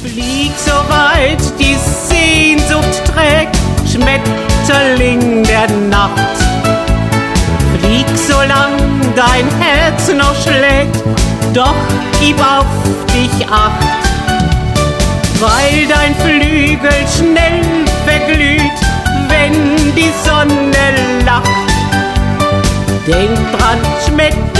Flieg so weit die Sehnsucht trägt, Schmetterling der Nacht. Flieg so lang dein Herz noch schlägt, doch gib auf dich acht. Weil dein Flügel schnell verglüht, wenn die Sonne lacht. Denk dran, Schmetterling